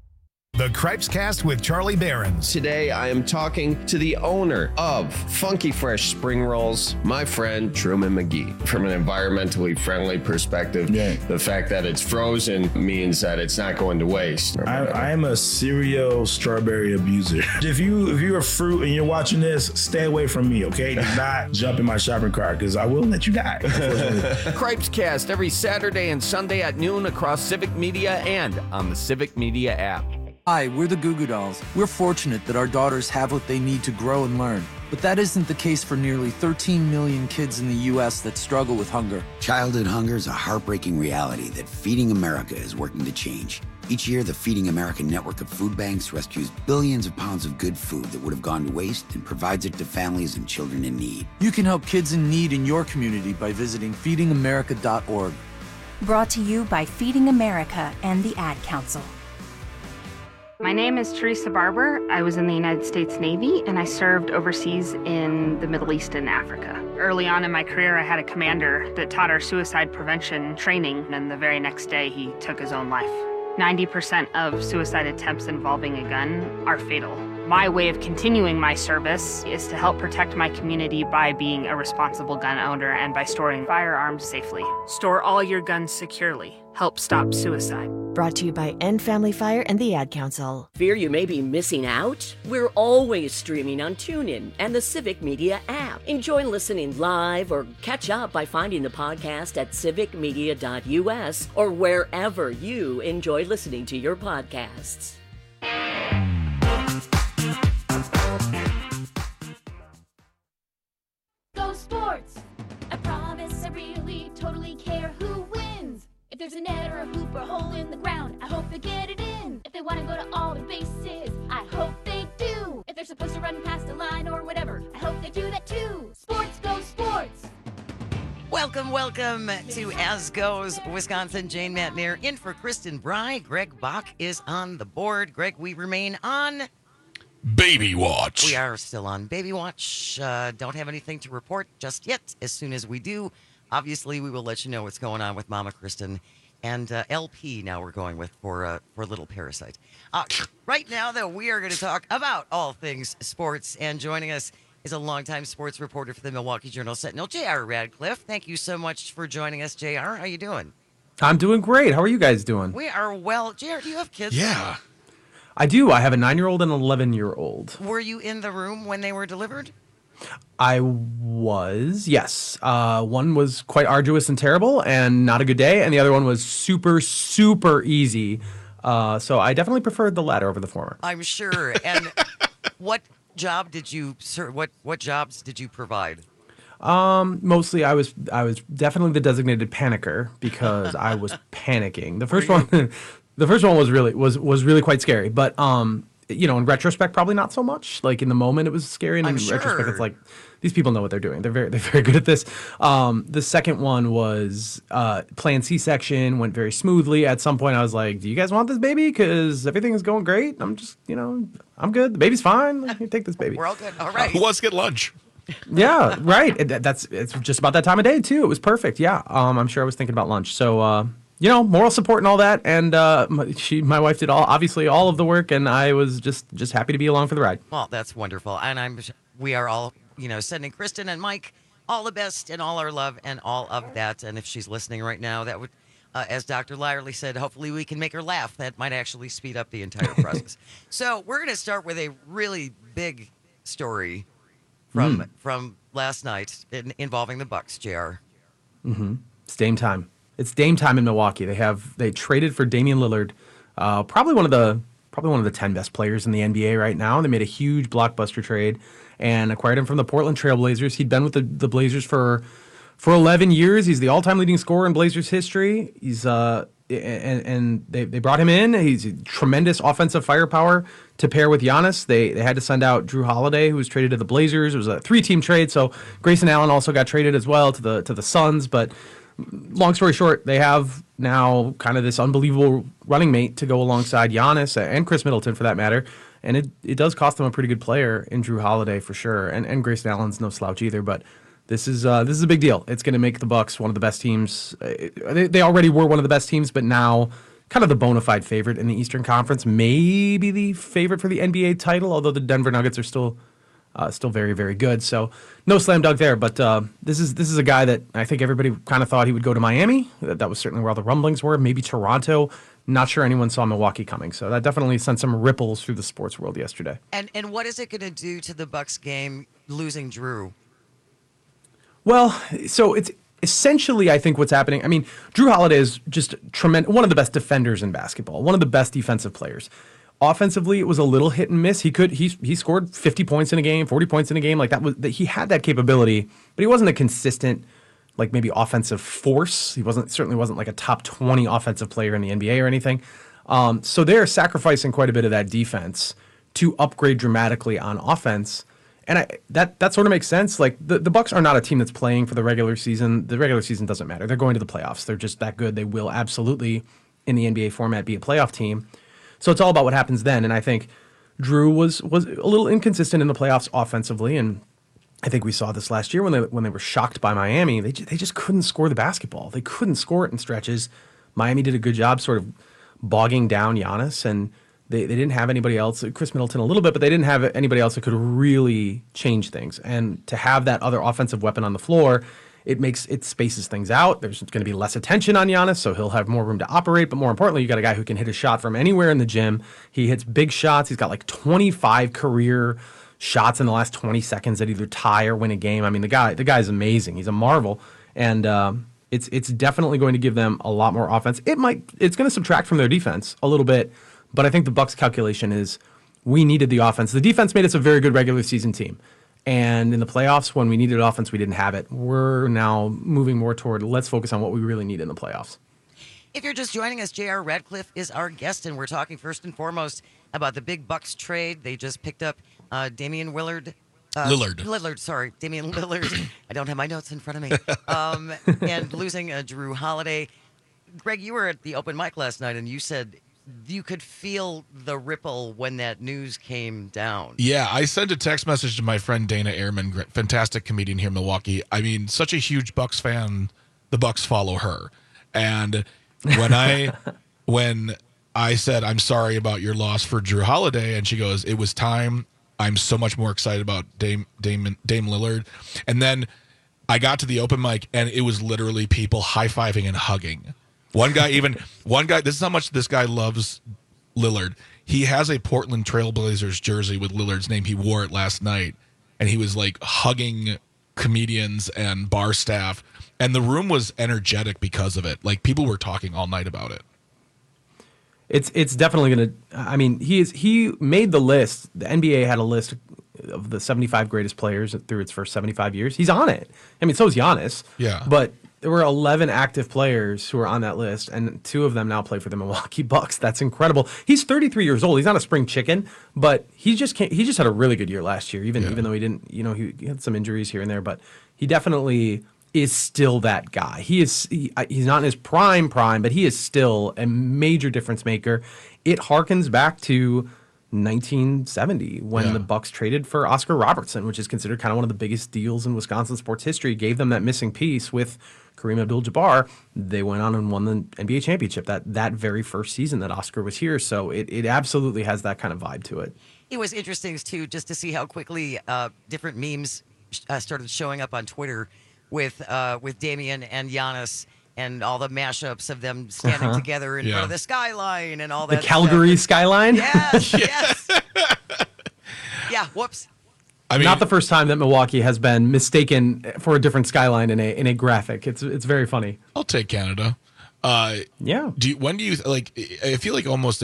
The Cripes Cast with Charlie Behrens. Today, I am talking to the owner of Funky Fresh Spring Rolls, my friend Truman McGee. From an environmentally friendly perspective, the fact that it's frozen means that it's not going to waste. I'm a serial strawberry abuser. If you're a fruit and you're watching this, stay away from me, okay? Do not jump in my shopping cart because I will let you die. Cripes Cast every Saturday and Sunday at noon across Civic Media and on the Civic Media app. Hi, we're the Goo Goo Dolls. We're fortunate that our daughters have what they need to grow and learn. But that isn't the case for nearly 13 million kids in the U.S. that struggle with hunger. Childhood hunger is a heartbreaking reality that Feeding America is working to change. Each year, the Feeding America network of food banks rescues billions of pounds of good food that would have gone to waste and provides it to families and children in need. You can help kids in need in your community by visiting feedingamerica.org. Brought to you by Feeding America and the Ad Council. My name is Teresa Barber. I was in the United States Navy and I served overseas in the Middle East and Africa. Early on in my career, I had a commander that taught our suicide prevention training, and the very next day he took his own life. 90% of suicide attempts involving a gun are fatal. My way of continuing my service is to help protect my community by being a responsible gun owner and by storing firearms safely. Store all your guns securely. Help stop suicide. Brought to you by End Family Fire and the Ad Council. Fear you may be missing out? We're always streaming on TuneIn and the Civic Media app. Enjoy listening live or catch up by finding the podcast at civicmedia.us or wherever you enjoy listening to your podcasts. Go Sports! I promise I really totally care who wins. If there's a net or a hoop or a hole in the ground, I hope they get it in. If they want to go to all the bases, I hope they do. If they're supposed to run past a line or whatever, I hope they do that too. Sports, go Sports! Welcome to As Goes Wisconsin. Jane Matner in for Kristen Bry. Greg Bach is on the board. Greg, we remain on Baby Watch. We are still on Baby Watch. Don't have anything to report just yet. As soon as we do, obviously, we will let you know what's going on with Mama Kristen and LP. Now we're going with for Little Parasite. Right now, though, we are going to talk about all things sports. And joining us is a longtime sports reporter for the Milwaukee Journal-Sentinel, J.R. Radcliffe. Thank you so much for joining us, J.R. How you doing? I'm doing great. How are you guys doing? We are well. J.R., do you have kids? Yeah. I do. I have a 9-year-old and an 11-year-old. Were you in the room when they were delivered? I was, yes. One was quite arduous and terrible and not a good day, and the other one was super, super easy. So I definitely preferred the latter over the former. I'm sure. And what job did you, sir? What jobs did you provide? Mostly I was definitely the designated panicker because I was panicking. The first one was really quite scary, but in retrospect, probably not so much. Like in the moment, it was scary, and in retrospect, it's like these people know what they're doing. They're very good at this. The second one was planned C-section, went very smoothly. At some point, I was like, "Do you guys want this baby? Because everything is going great. I'm just, I'm good. The baby's fine. Like, here, take this baby. We're all good. All right. Who wants to get lunch? Yeah, right. It's just about that time of day too. It was perfect. Yeah. I'm sure I was thinking about lunch. So. Moral support and all that, and my wife did obviously all of the work, and I was just happy to be along for the ride. Well, that's wonderful, and we are all sending Kristen and Mike all the best and all our love and all of that. And if she's listening right now, that would, as Dr. Lyerly said, hopefully we can make her laugh. That might actually speed up the entire process. So we're going to start with a really big story from last night involving the Bucks, JR. Mm-hmm. It's Dame time. It's Dame time in Milwaukee. They traded for Damian Lillard, probably one of the 10 best players in the NBA right now. They made a huge blockbuster trade and acquired him from the Portland Trail Blazers. He'd been with the Blazers for 11 years. He's the all-time leading scorer in Blazers history. He's and they brought him in. He's tremendous offensive firepower to pair with Giannis. They had to send out Drew Holiday, who was traded to the Blazers. It was a 3-team trade, so Grayson Allen also got traded as well to the Suns, but long story short, they have now kind of this unbelievable running mate to go alongside Giannis and Chris Middleton, for that matter. And it does cost them a pretty good player in Drew Holiday for sure. And Grayson Allen's no slouch either. But this is a big deal. It's going to make the Bucks one of the best teams. They already were one of the best teams, but now kind of the bona fide favorite in the Eastern Conference. Maybe the favorite for the NBA title, although the Denver Nuggets are still very, very good. So no slam dunk there. But this is a guy that I think everybody kind of thought he would go to Miami. That was certainly where all the rumblings were. Maybe Toronto. Not sure anyone saw Milwaukee coming. So that definitely sent some ripples through the sports world yesterday. And what is it going to do to the Bucks game losing Drew? Well, so it's essentially, I think, what's happening. I mean, Drew Holiday is just tremendous. One of the best defenders in basketball. One of the best defensive players. Offensively, it was a little hit and miss. He scored 50 points in a game, 40 points in a game. Like he had that capability, but he wasn't a consistent, like maybe offensive force. He certainly wasn't like a top 20 offensive player in the NBA or anything. So they're sacrificing quite a bit of that defense to upgrade dramatically on offense. And that sort of makes sense. Like the Bucks are not a team that's playing for the regular season. The regular season doesn't matter. They're going to the playoffs. They're just that good. They will absolutely, in the NBA format, be a playoff team. So it's all about what happens then. And I think Drew was a little inconsistent in the playoffs offensively. And I think we saw this last year when they were shocked by Miami. They just couldn't score the basketball. They couldn't score it in stretches. Miami did a good job sort of bogging down Giannis, and they didn't have anybody else. Chris Middleton a little bit, but they didn't have anybody else that could really change things. And to have that other offensive weapon on the floor, it spaces things out. There's going to be less attention on Giannis, so he'll have more room to operate. But more importantly, you got a guy who can hit a shot from anywhere in the gym. He hits big shots. He's got like 25 career shots in the last 20 seconds that either tie or win a game. I mean, the guy's amazing. He's a marvel, and it's definitely going to give them a lot more offense. It's going to subtract from their defense a little bit, but I think the Bucks' calculation is we needed the offense. The defense made us a very good regular season team. And in the playoffs, when we needed offense, we didn't have it. We're now moving more toward let's focus on what we really need in the playoffs. If you're just joining us, J.R. Radcliffe is our guest, and we're talking first and foremost about the big Bucks trade. They just picked up Damian Lillard. Damian Lillard. I don't have my notes in front of me. And losing Drew Holiday. Greg, you were at the open mic last night, and you said you could feel the ripple when that news came down. Yeah, I sent a text message to my friend Dana Ehrman, fantastic comedian here in Milwaukee. I mean, such a huge Bucks fan, the Bucks follow her. And when I said, I'm sorry about your loss for Drew Holiday, and she goes, it was time. I'm so much more excited about Dame Lillard. And then I got to the open mic, and it was literally people high-fiving and hugging. One guy, this is how much this guy loves Lillard. He has a Portland Trail Blazers jersey with Lillard's name. He wore it last night. and he was like hugging comedians and bar staff, and the room was energetic because of it. Like people were talking all night about it. It's definitely going to. I mean, he made the list. The NBA had a list of the 75 greatest players through its first 75 years. He's on it. I mean, so is Giannis. Yeah. But there were 11 active players who were on that list, and 2 of them now play for the Milwaukee Bucks. That's incredible. He's 33 years old. He's not a spring chicken, but he just had a really good year last year. Even though he didn't, he had some injuries here and there, but he definitely is still that guy. He's not in his prime, but he is still a major difference maker. It harkens back to 1970 when the Bucks traded for Oscar Robertson, which is considered kind of one of the biggest deals in Wisconsin sports history. Gave them that missing piece with Kareem Abdul-Jabbar. They went on and won the NBA championship that very first season that Oscar was here. So it absolutely has that kind of vibe to it. It was interesting too, just to see how quickly different memes started showing up on Twitter with Damian and Giannis and all the mashups of them standing together in front of the skyline and all that. The Calgary skyline? Yes, yes. Yeah, whoops. I mean, not the first time that Milwaukee has been mistaken for a different skyline in a graphic. It's very funny. I'll take Canada. Yeah. When do you like? I feel like almost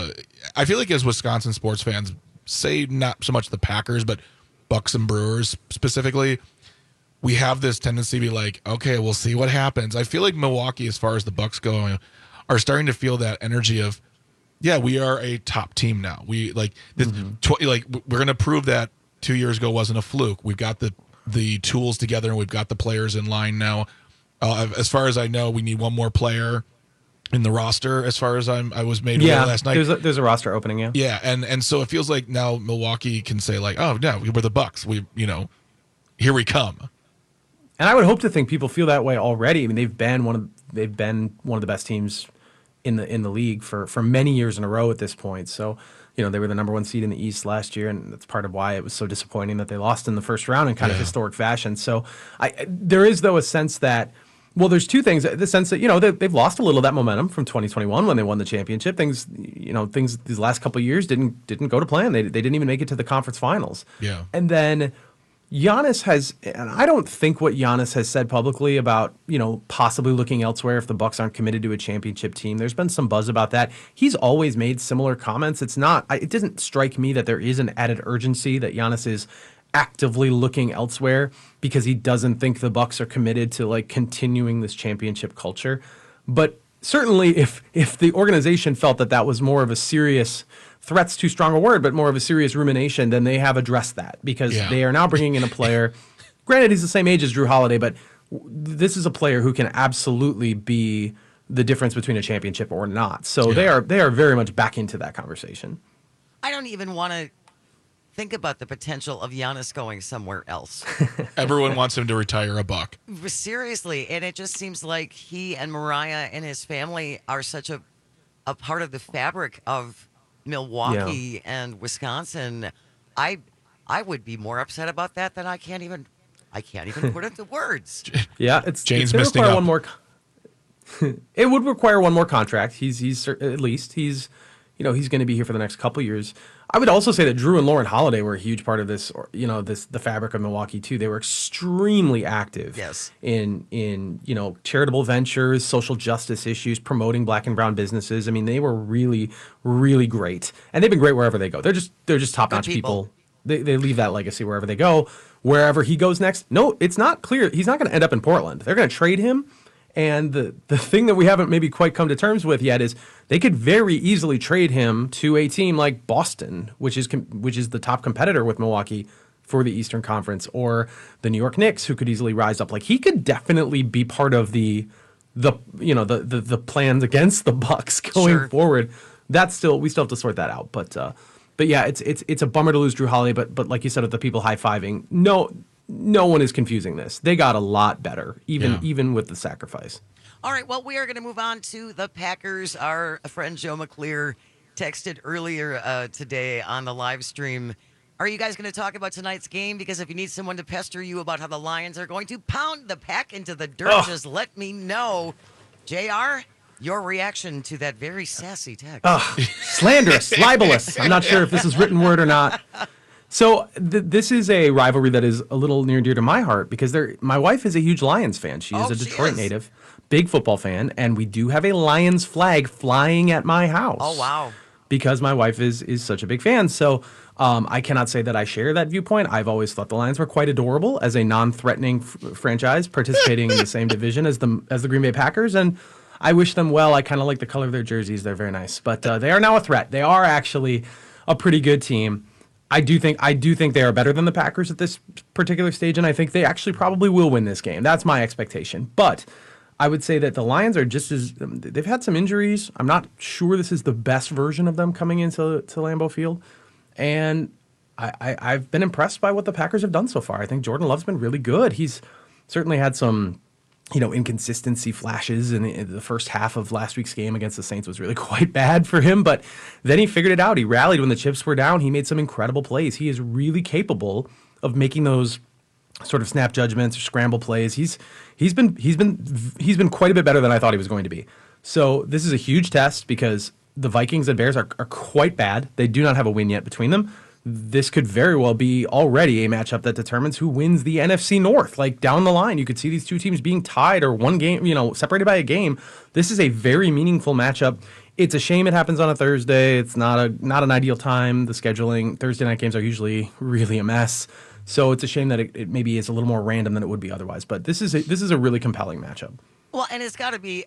I feel like as Wisconsin sports fans, say not so much the Packers, but Bucks and Brewers specifically, we have this tendency to be like, okay, we'll see what happens. I feel like Milwaukee, as far as the Bucks go, are starting to feel that energy of, yeah, we are a top team now. We like this, we're going to prove that 2 years ago wasn't a fluke. We've got the tools together, and we've got the players in line now. As far as I know, we need one more player in the roster. As far as I was made aware last night, there's a roster opening. Yeah, and so it feels like now Milwaukee can say like, oh no, we're the Bucks. Here we come. And I would hope to think people feel that way already. I mean, they've been one of the best teams in the league for many years in a row at this point. So, they were the number 1 seed in the East last year, and that's part of why it was so disappointing that they lost in the first round in kind of historic fashion. So, there is though a sense that, well, there's 2 things. The sense that they've lost a little of that momentum from 2021 when they won the championship. Things these last couple of years didn't go to plan. They didn't even make it to the conference finals. Yeah, and then Giannis has, and I don't think what Giannis has said publicly about, possibly looking elsewhere if the Bucks aren't committed to a championship team. There's been some buzz about that. He's always made similar comments. It doesn't strike me that there is an added urgency that Giannis is actively looking elsewhere because he doesn't think the Bucks are committed to like continuing this championship culture. But certainly if the organization felt that was more of a serious, threat's too strong a word, but more of a serious rumination, then they have addressed that because they are now bringing in a player. Granted, he's the same age as Drew Holiday, but this is a player who can absolutely be the difference between a championship or not. So they are very much back into that conversation. I don't even want to think about the potential of Giannis going somewhere else. Everyone wants him to retire a Buck. Seriously, and it just seems like he and Mariah and his family are such a part of the fabric of Milwaukee and Wisconsin. I would be more upset about that than I can't even put into words. Yeah, Jane's it's missing require up. one more. It would require one more contract. He's at least he's going to be here for the next couple of years. I would also say that Drew and Lauren Holiday were a huge part of this, the fabric of Milwaukee too. They were extremely active in charitable ventures, social justice issues, promoting Black and brown businesses. I mean, they were really, really great, and they've been great wherever they go. They're just top-notch people. They leave that legacy wherever they go. Wherever he goes next, no, it's not clear. He's not going to end up in Portland. They're going to trade him. And the thing that we haven't maybe quite come to terms with yet is they could very easily trade him to a team like Boston, which is the top competitor with Milwaukee for the Eastern Conference, or the New York Knicks, who could easily rise up. Like, he could definitely be part of the plans against the Bucks going forward. We still have to sort that out. But yeah, it's a bummer to lose Drew Holiday. But like you said, with the people high-fiving, no one is confusing this. They got a lot better, even with the sacrifice. All right, well, we are going to move on to the Packers. Our friend Joe McClear texted earlier today on the live stream. Are you guys going to talk about tonight's game? Because if you need someone to pester you about how the Lions are going to pound the Pack into the dirt, just let me know. JR, your reaction to that very sassy text. Slanderous, libelous. I'm not sure if this is written word or not. So this is a rivalry that is a little near and dear to my heart because my wife is a huge Lions fan. She is a Detroit native, big football fan, and we do have a Lions flag flying at my house. Oh, wow. Because my wife is such a big fan. So I cannot say that I share that viewpoint. I've always thought the Lions were quite adorable as a non-threatening franchise participating in the same division as the Green Bay Packers, and I wish them well. I kind of like the color of their jerseys. They're very nice. But they are now a threat. They are actually a pretty good team. I do think they are better than the Packers at this particular stage, and I think they actually probably will win this game. That's my expectation. But I would say that the Lions are they've had some injuries. I'm not sure this is the best version of them coming into Lambeau Field. And I've been impressed by what the Packers have done so far. I think Jordan Love's been really good. He's certainly had some, inconsistency flashes in the first half of last week's game against the Saints was really quite bad for him. But then he figured it out. He rallied when the chips were down. He made some incredible plays. He is really capable of making those sort of snap judgments or scramble plays. He's been quite a bit better than I thought he was going to be. So this is a huge test because the Vikings and Bears are quite bad. They do not have a win yet between them. This could very well be already a matchup that determines who wins the NFC North. Like down the line, you could see these two teams being tied or one game, separated by a game. This is a very meaningful matchup. It's a shame it happens on a Thursday. It's not an ideal time. The scheduling, Thursday night games are usually really a mess. So it's a shame that it maybe is a little more random than it would be otherwise. But this is a really compelling matchup. Well, and it's got to be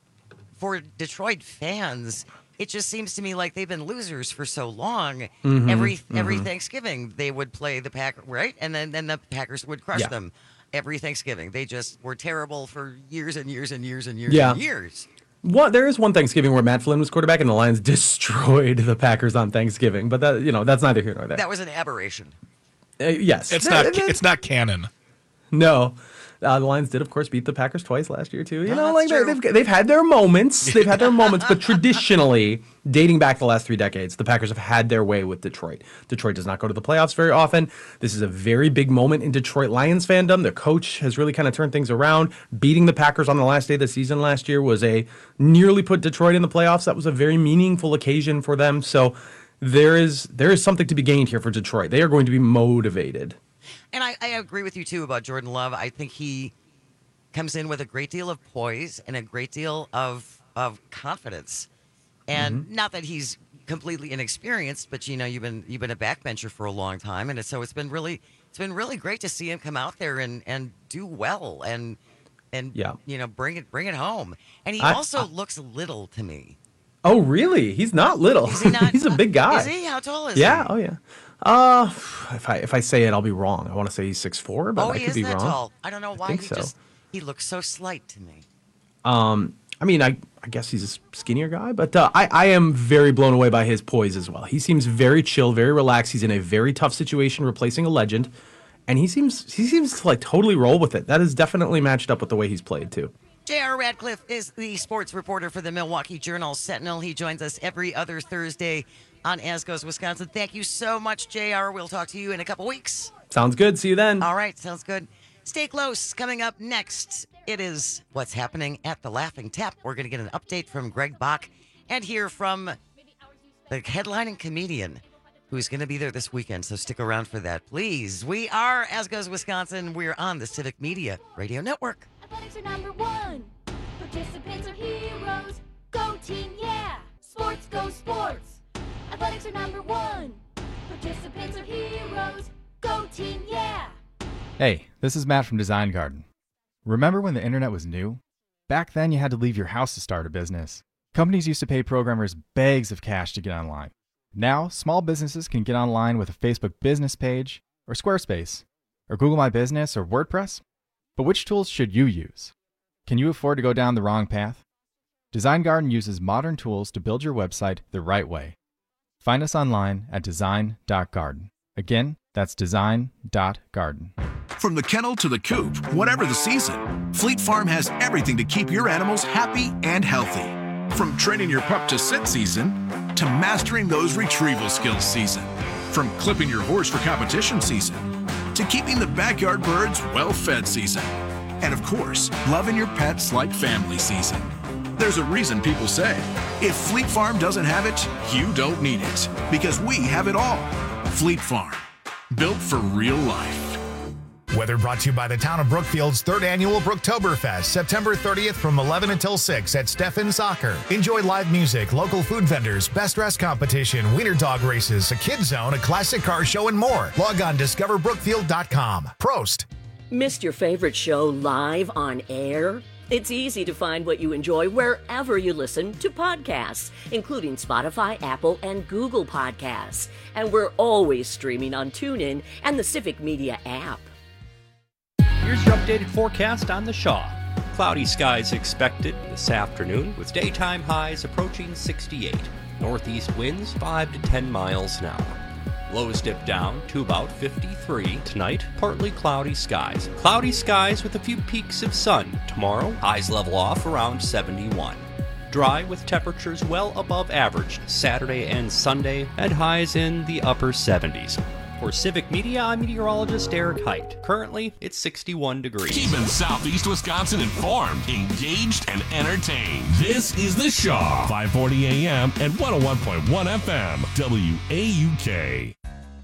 for Detroit fans. It just seems to me like they've been losers for so long. Every Thanksgiving they would play the Packers, right? And then the Packers would crush them every Thanksgiving. They just were terrible for years and years and years and years and years. There is one Thanksgiving where Matt Flynn was quarterback and the Lions destroyed the Packers on Thanksgiving, but that's neither here nor there. That was an aberration. Yes, it's not canon. No. The Lions did, of course, beat the Packers twice last year, too. They've had their moments. They've had their moments, but traditionally, dating back the last 3 decades, the Packers have had their way with Detroit. Detroit does not go to the playoffs very often. This is a very big moment in Detroit Lions fandom. Their coach has really kind of turned things around. Beating the Packers on the last day of the season last year was nearly put Detroit in the playoffs. That was a very meaningful occasion for them. So there is something to be gained here for Detroit. They are going to be motivated. And I agree with you, too, about Jordan Love. I think he comes in with a great deal of poise and a great deal of confidence. And not that he's completely inexperienced, but, you've been a backbencher for a long time. And so it's been really great to see him come out there and do well and bring it home. And he also looks little to me. Oh, really? He's not little. Is he not? He's a big guy. Is he? How tall is he? Yeah. Oh, yeah. If I say it, I'll be wrong. I want to say he's 6'4", but I could be wrong. Tall. I don't know why he looks so slight to me. I guess he's a skinnier guy, but I am very blown away by his poise as well. He seems very chill, very relaxed. He's in a very tough situation replacing a legend, and he seems to totally roll with it. That is definitely matched up with the way he's played too. J.R. Radcliffe is the sports reporter for the Milwaukee Journal-Sentinel. He joins us every other Thursday on As Goes Wisconsin. Thank you so much, J.R. We'll talk to you in a couple weeks. Sounds good. See you then. All right. Sounds good. Stay close. Coming up next, it is what's happening at the Laughing Tap. We're going to get an update from Greg Bach and hear from the headlining comedian who's going to be there this weekend. So stick around for that, please. We are As Goes Wisconsin. We're on the Civic Media Radio Network. Athletics are number one. Participants are heroes. Go team, yeah. Sports, go sports. Athletics are number one. Participants are heroes. Go team, yeah. Hey, this is Matt from Design Garden. Remember when the internet was new? Back then you had to leave your house to start a business. Companies used to pay programmers bags of cash to get online. Now, small businesses can get online with a Facebook business page, or Squarespace, or Google My Business, or WordPress. But which tools should you use? Can you afford to go down the wrong path? Design Garden uses modern tools to build your website the right way. Find us online at design.garden. Again, that's design.garden. From the kennel to the coop, whatever the season, Fleet Farm has everything to keep your animals happy and healthy. From training your pup to sit season, to mastering those retrieval skills season. From clipping your horse for competition season, to keeping the backyard birds well-fed season. And of course, loving your pets like family season. There's a reason people say, if Fleet Farm doesn't have it, you don't need it. Because we have it all. Fleet Farm. built for real life. Weather brought to you by the town of Brookfield's 3rd annual Brooktoberfest, September 30th from 11 until 6 at Steffen Soccer. Enjoy live music, local food vendors, best dress competition, wiener dog races, a kids zone, a classic car show, and more. Log on discoverbrookfield.com. Prost. Missed your favorite show live on air? It's easy to find what you enjoy wherever you listen to podcasts, including Spotify, Apple, and Google Podcasts. And we're always streaming on TuneIn and the Civic Media app. Here's your updated forecast on the Shaw. Cloudy skies expected this afternoon with daytime highs approaching 68. Northeast winds 5 to 10 miles an hour. Lows dip down to about 53 tonight. Partly cloudy skies. Cloudy skies with a few peaks of sun. Tomorrow, highs level off around 71. Dry with temperatures well above average Saturday and Sunday and highs in the upper 70s. For Civic Media, I'm meteorologist Eric Height. Currently, it's 61 degrees. Keeping Southeast Wisconsin informed, engaged, and entertained. This is The Shaw, 540 AM and 101.1 FM, WAUK.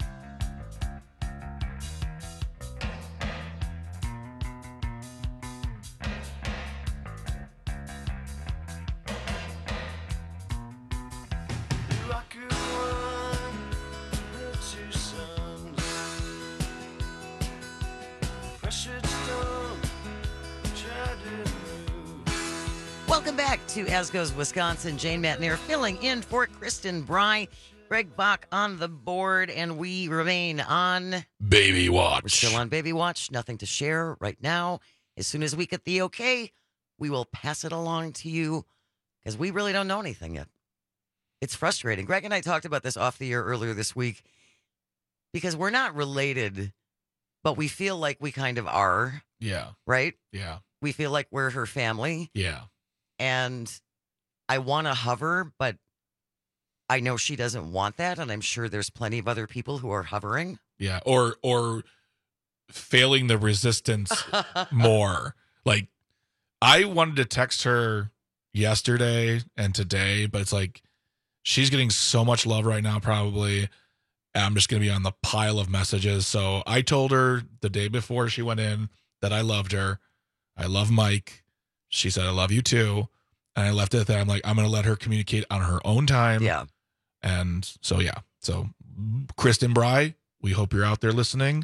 Welcome back to As Goes Wisconsin. Jane Matnier filling in for Kristen Bry. Greg Bach on the board, and we remain on Baby Watch. We're still on Baby Watch. Nothing to share right now. As soon as we get the okay, we will pass it along to you because we really don't know anything yet. It's frustrating. Greg and I talked about this off the air earlier this week because we're not related, but we feel like we kind of are. Yeah. Right? Yeah. We feel like we're her family. Yeah. And I want to hover, but I know she doesn't want that, and I'm sure there's plenty of other people who are hovering. Yeah, or failing the resistance more. Like, I wanted to text her yesterday and today, but it's like she's getting so much love right now, probably. I'm just going to be on the pile of messages. So I told her the day before she went in that I loved her. I love Mike. She said, I love you too. And I left it at that. I'm like, I'm going to let her communicate on her own time. Yeah. And so, yeah. So, Kristen Bry, we hope you're out there listening.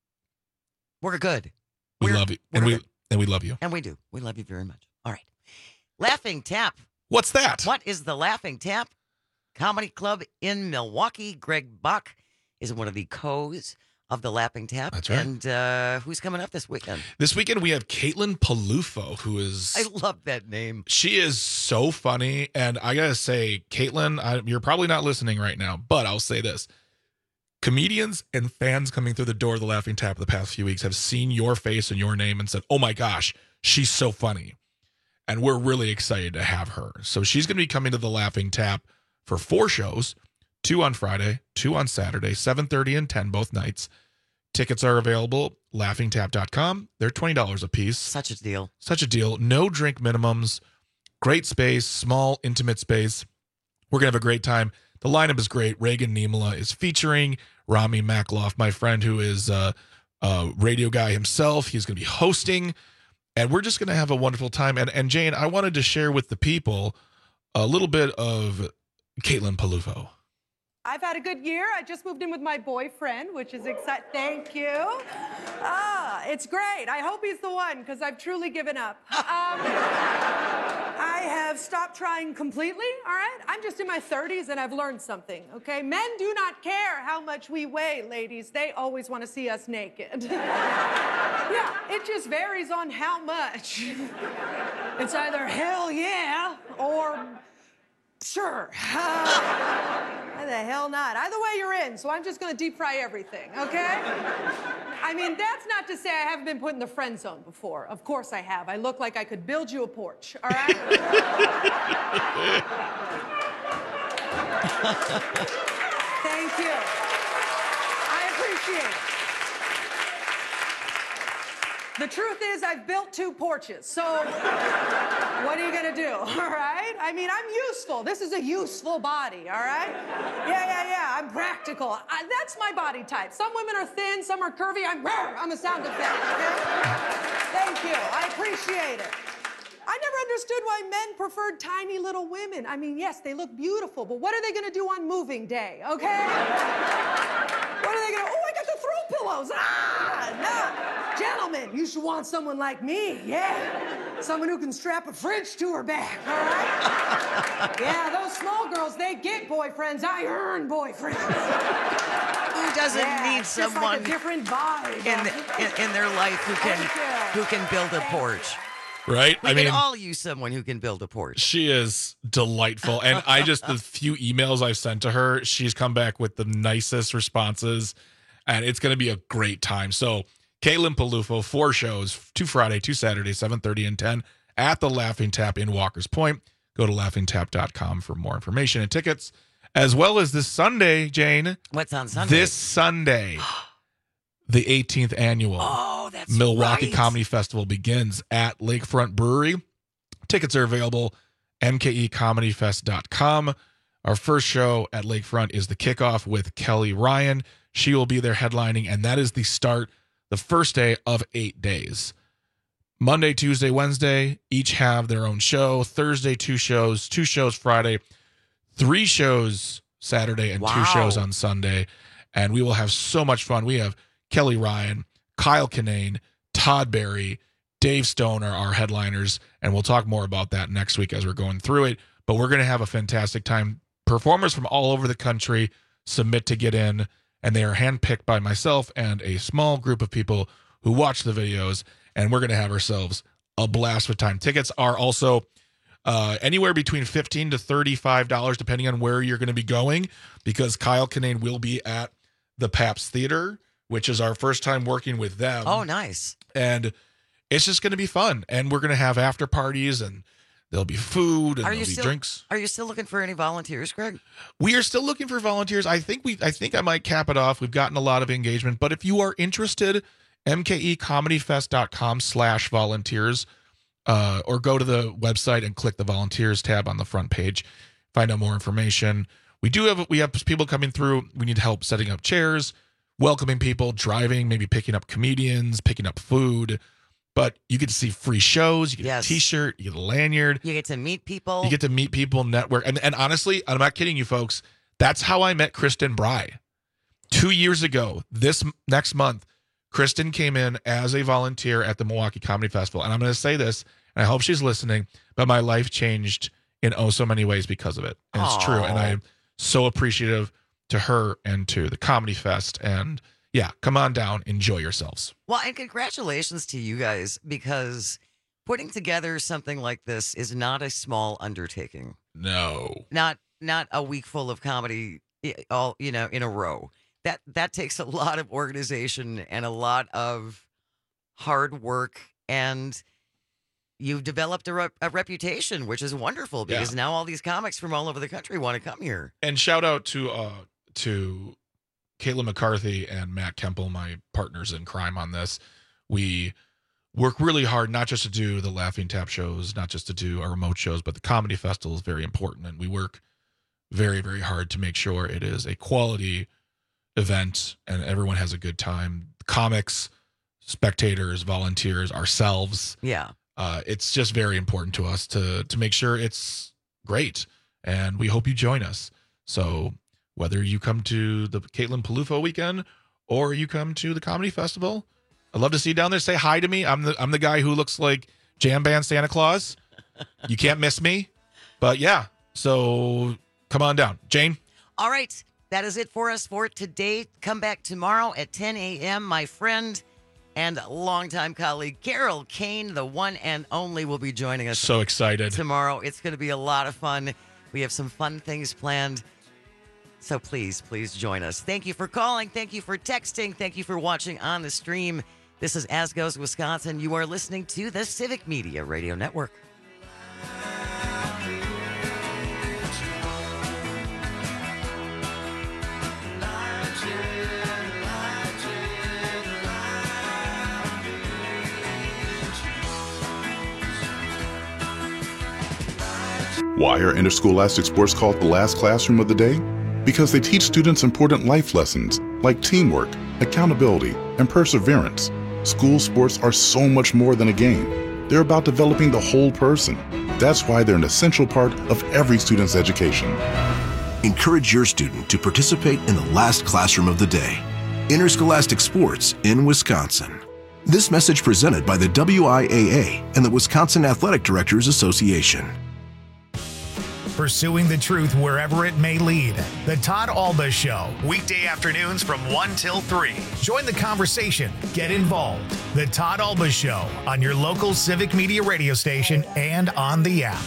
We're good. We love you. And we love you. And we do. We love you very much. All right. Laughing Tap. What's that? What is the Laughing Tap? Comedy Club in Milwaukee. Greg Bach is one of the co's of the Laughing Tap. That's right. And who's coming up this weekend? This weekend we have Caitlin Palufo, who is... I love that name. She is so funny. And I got to say, Caitlin, you're probably not listening right now, but I'll say this. Comedians and fans coming through the door of the Laughing Tap the past few weeks have seen your face and your name and said, oh my gosh, she's so funny. And we're really excited to have her. So she's going to be coming to the Laughing Tap for 4 shows, 2 on Friday, 2 on Saturday, 7:30 and 10 both nights. Tickets are available, laughingtap.com. They're $20 a piece. Such a deal. Such a deal. No drink minimums. Great space, small, intimate space. We're going to have a great time. The lineup is great. Reagan Niemela is featuring Rami Makloff, my friend who is a radio guy himself. He's going to be hosting, and we're just going to have a wonderful time. And Jane, I wanted to share with the people a little bit of Caitlin Palufo. I've had a good year. I just moved in with my boyfriend, which is exciting. Thank you. It's great. I hope he's the one, because I've truly given up. I have stopped trying completely, all right? I'm just in my 30s, and I've learned something, okay? Men do not care how much we weigh, ladies. They always want to see us naked. Yeah, it just varies on how much. It's either hell yeah or... sure. Why the hell not? Either way, you're in, so I'm just going to deep fry everything, okay? I mean, that's not to say I haven't been put in the friend zone before. Of course I have. I look like I could build you a porch, all right? Thank you. I appreciate it. The truth is, I've built 2 porches, so what are you gonna do, all right? I mean, I'm useful. This is a useful body, all right? Yeah, I'm practical. That's my body type. Some women are thin, some are curvy. I'm a sound effect, okay? Thank you, I appreciate it. I never understood why men preferred tiny little women. I mean, yes, they look beautiful, but what are they gonna do on moving day, okay? What are they gonna, I got the throw pillows. No. Gentlemen, you should want someone like me, yeah. Someone who can strap a fridge to her back, all right? Yeah, those small girls, they get boyfriends. I earn boyfriends. Who doesn't need someone like a different vibe in their life who can build a porch? Right? We can all use someone who can build a porch. She is delightful. And the few emails I've sent to her, she's come back with the nicest responses. And it's going to be a great time. So, Caitlin Peluffo, 4 shows, 2 Friday, 2 Saturday, 7:30 and 10 at the Laughing Tap in Walker's Point. Go to laughingtap.com for more information and tickets. As well as this Sunday, Jane. What's on Sunday? This Sunday. The 18th annual Milwaukee Comedy Festival begins at Lakefront Brewery. Tickets are available mkecomedyfest.com. Our first show at Lakefront is the kickoff with Kelly Ryan. She will be there headlining, and that is the start, the first day of 8 days. Monday, Tuesday, Wednesday, each have their own show. Thursday, 2 shows. 2 shows Friday. 3 shows Saturday, and 2 shows on Sunday. And we will have so much fun. We have Kelly Ryan, Kyle Kinane, Todd Barry, Dave Stone are our headliners, and we'll talk more about that next week as we're going through it. But we're going to have a fantastic time. Performers from all over the country submit to get in, and they are handpicked by myself and a small group of people who watch the videos, and we're going to have ourselves a blast with time. Tickets are also anywhere between $15 to $35, depending on where you're going to be going, because Kyle Kinane will be at the Pabst Theater, which is our first time working with them. Oh, nice. And it's just going to be fun. And we're going to have after parties, and there'll be food, and there'll be drinks. Are you still looking for any volunteers, Greg? We are still looking for volunteers. I think I might cap it off. We've gotten a lot of engagement. But if you are interested, mkecomedyfest.com/volunteers, or go to the website and click the volunteers tab on the front page. Find out more information. We have people coming through. We need help setting up chairs, welcoming people, driving, maybe picking up comedians, picking up food. But you get to see free shows. You get a T-shirt. You get a lanyard. You get to meet people. Network. And honestly, I'm not kidding you, folks. That's how I met Kristen Bry. 2 years ago, this next month, Kristen came in as a volunteer at the Milwaukee Comedy Festival. And I'm going to say this, and I hope she's listening, but my life changed in so many ways because of it. And it's true. And I'm so appreciative to her and to the Comedy Fest. And yeah, come on down. Enjoy yourselves. Well, and congratulations to you guys, because putting together something like this is not a small undertaking. No. Not a week full of comedy all, in a row. That takes a lot of organization and a lot of hard work, and you've developed a reputation, which is wonderful, because now all these comics from all over the country want to come here. And shout out to Caitlin McCarthy and Matt Kemple, my partners in crime on this. We work really hard, not just to do the Laughing Tap shows, not just to do our remote shows, but the Comedy Festival is very important. And we work very, very hard to make sure it is a quality event and everyone has a good time. Comics, spectators, volunteers, ourselves. Yeah. It's just very important to us to make sure it's great. And we hope you join us. So whether you come to the Caitlin Peluffo weekend or you come to the Comedy Festival, I'd love to see you down there. Say hi to me. I'm the guy who looks like Jam Band Santa Claus. You can't miss me. But yeah, so come on down. Jane? All right. That is it for us for today. Come back tomorrow at 10 a.m. My friend and longtime colleague Carol Kane, the one and only, will be joining us. So excited. Tomorrow. It's going to be a lot of fun. We have some fun things planned. So please join us. Thank you for calling. Thank you for texting. Thank you for watching on the stream. This is As Goes Wisconsin. You are listening to the Civic Media Radio Network. Why are interscholastic sports called the last classroom of the day? Because they teach students important life lessons like teamwork, accountability, and perseverance. School sports are so much more than a game. They're about developing the whole person. That's why they're an essential part of every student's education. Encourage your student to participate in the last classroom of the day. Interscholastic sports in Wisconsin. This message presented by the WIAA and the Wisconsin Athletic Directors Association. Pursuing the truth wherever it may lead. The Todd Alba Show, weekday afternoons from 1 till 3. Join the conversation. Get involved. The Todd Alba Show on your local Civic Media radio station and on the app.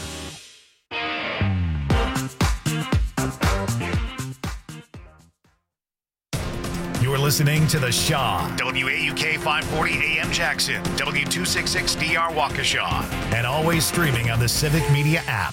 You're listening to The Shaw, WAUK 540 AM Jackson, W266DR Waukesha, and always streaming on the Civic Media app.